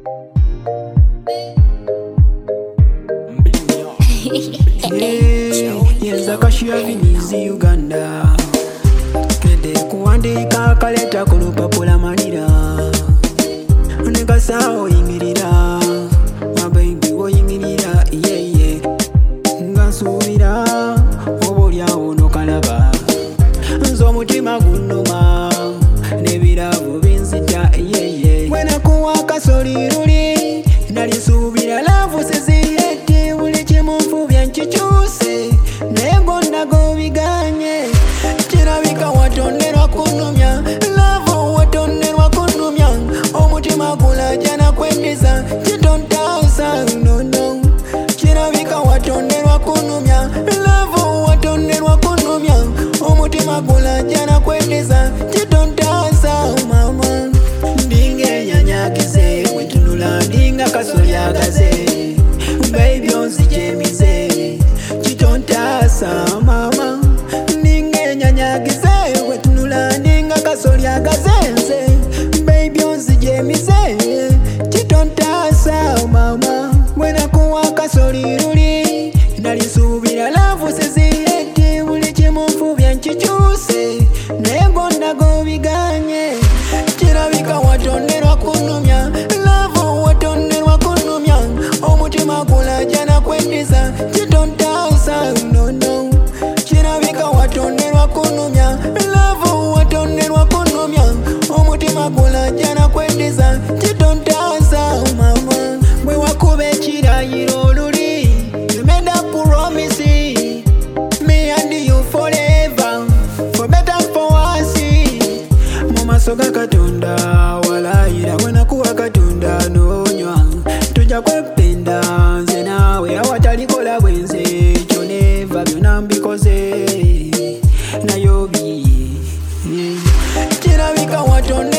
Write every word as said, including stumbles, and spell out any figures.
Yenza kashiya vinizi Uganda kede kuwandika kaleta ku lupapula malira nekasa oyimirira mababy oyimirira yeye nga nsuubira oba olyawo nokalaba nze omutima gunnuma n'ebiravu binzita yeye wenakuwa kasoli luli nalisuubira laavu siziyete buli kimu nfubya nkikyuse naye gonna gobiganye kirabika watonderwa kunumya laavu watonderwa kunumya omutima gulajana kwendiza kitontaasa nono kirabika watonderwa kunumya laavu watonderwa kunumya omutima gulajana kwendiza kitontaasa mama ndingenyanyagize wetunula ndinga kasolyagaze baby onzijemize kitontaasa mama ndingenyanyagize wetunula ndinga kasolyagaze nze baby onzijemize kitontaasa mama wenakuwa kasoli luli nalisuubira laavu siziyete buli kimu nfubya nkikyuse naye gonna gobiganye kirabika watonderwa kunumya laavu watonderwa kunumya omutima gulajana kwendiza kitontaasa nono kirabika watonderwa kunumya laavu watonderwa kunumya omutima gulajana kwendiza kitontaasa mama bwe wakuba ekirayiro oluli you made a promise me and you forever for better for worse mu maaso ga Katonda walayira wenakuwa Katonda nonywa tujja kwependa nze naawe awatalikola bwenze kyoneva byonna mbikoze nayo biye kirabika watonda